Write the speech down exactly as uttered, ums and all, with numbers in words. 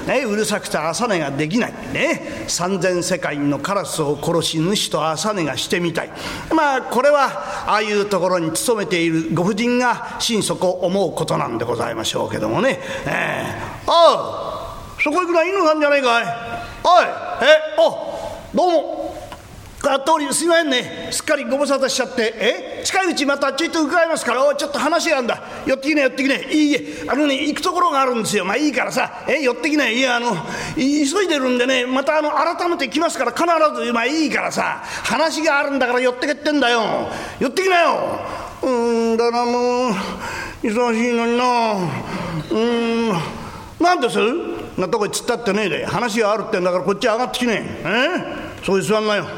ね、うるさくて朝寝ができない、ね、三千世界のカラスを殺し主と朝寝がしてみたい。まあこれはああいうところに勤めているご婦人が心底思うことなんでございましょうけどもね、えー、ああそこ行くのは犬さんじゃないかい。おいえおどうもあ通りすいませんね、すっかりご無沙汰しちゃって。え近いうちまたちょいと伺いますから、おちょっと話があるんだ、寄ってきね寄ってきね。いいえあのね行くところがあるんですよ。まあいいからさえ寄ってきね。いやあの急いでるんでね、またあの改めて来ますから必ず。まあいいからさ話があるんだから寄ってけってんだよ。寄ってきなよ。うーんだからもう忙しいのにな。うーんなんですなとこへ突っ立ってねえで、話があるってんだからこっち上がってきねえ。えそういう座んなよ。